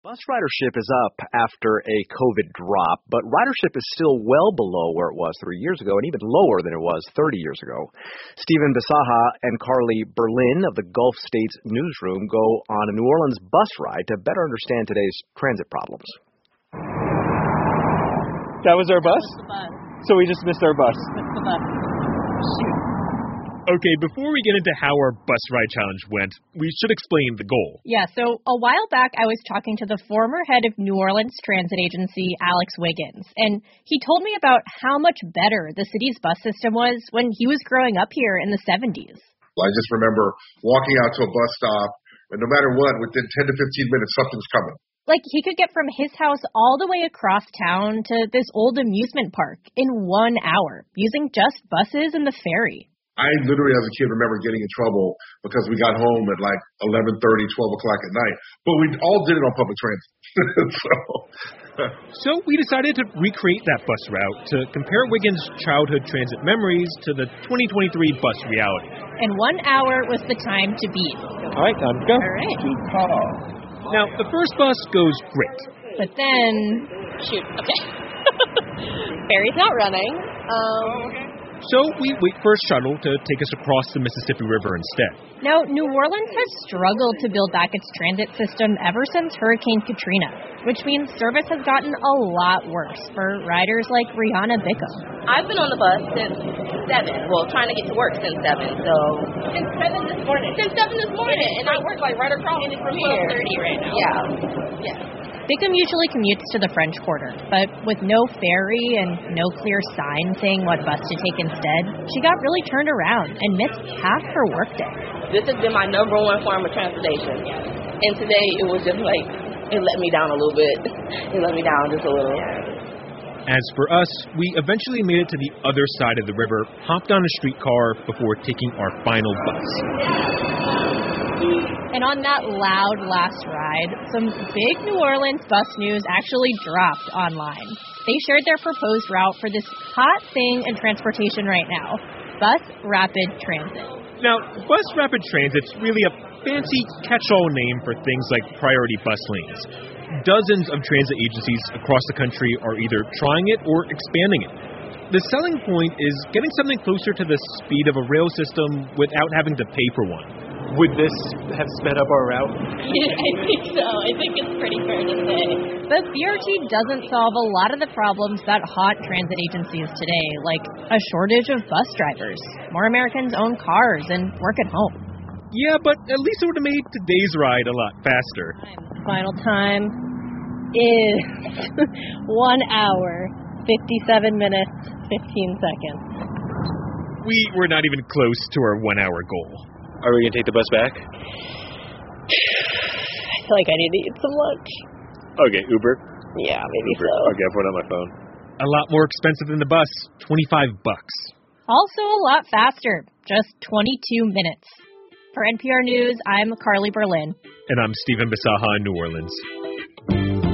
Bus ridership is up after a COVID drop, but ridership is still well below where it was 3 years ago and even lower than it was 30 years ago. Stephen Bisaha and Carly Berlin of the Gulf States Newsroom go on a New Orleans bus ride to better understand today's transit problems. That was our bus? That was the bus. So we just missed our bus. Missed the bus. Shoot. Okay, before we get into how our bus ride challenge went, we should explain the goal. Yeah, so a while back I was talking to the former head of New Orleans Transit Agency, Alex Wiggins, and he told me about how much better the city's bus system was when he was growing up here in the 70s. I just remember walking out to a bus stop, and no matter what, within 10 to 15 minutes, something's coming. Like, he could get from his house all the way across town to this old amusement park in 1 hour, using just buses and the ferry. I literally, as a kid, remember getting in trouble because we got home at like 11:30, 12 o'clock at night. But we all did it on public transit. So we decided to recreate that bus route to compare Wiggins' childhood transit memories to the 2023 bus reality. And 1 hour was the time to beat. All right, time to go. All right. Now, the first bus goes great. But then... Shoot, okay. Ferry's not running. So we wait for a shuttle to take us across the Mississippi River instead. Now, New Orleans has struggled to build back its transit system ever since Hurricane Katrina, which means service has gotten a lot worse for riders like Rihanna Bickham. I've been on the bus since 7. Well, trying to get to work since 7, so... Since 7 this morning. Since 7 this morning, and I work like right across from here. 12:30 right now. Yeah. Bickham usually commutes to the French Quarter, but with no ferry and no clear sign saying what bus to take instead, she got really turned around and missed half her workday. This has been my number one form of transportation, and today it was just like, it let me down a little bit. It let me down just a little. As for us, we eventually made it to the other side of the river, hopped on a streetcar before taking our final bus. And on that loud last ride, some big New Orleans bus news actually dropped online. They shared their proposed route for this hot thing in transportation right now, Bus Rapid Transit. Now, Bus Rapid Transit's really a fancy catch-all name for things like priority bus lanes. Dozens of transit agencies across the country are either trying it or expanding it. The selling point is getting something closer to the speed of a rail system without having to pay for one. Would this have sped up our route? I think so. I think it's pretty fair to say. The BRT doesn't solve a lot of the problems that haunt transit agencies today, like a shortage of bus drivers, more Americans own cars and work at home. Yeah, but at least it would have made today's ride a lot faster. Final time is 1 hour, 57 minutes, 15 seconds. We were not even close to our 1 hour goal. Are we going to take the bus back? I feel like I need to eat some lunch. Okay, Uber? Yeah, maybe Uber. so. Okay, I'll put it on my phone. A lot more expensive than the bus, $25. Also a lot faster, just 22 minutes. For NPR News, I'm Carly Berlin. And I'm Stephen Bisaha in New Orleans.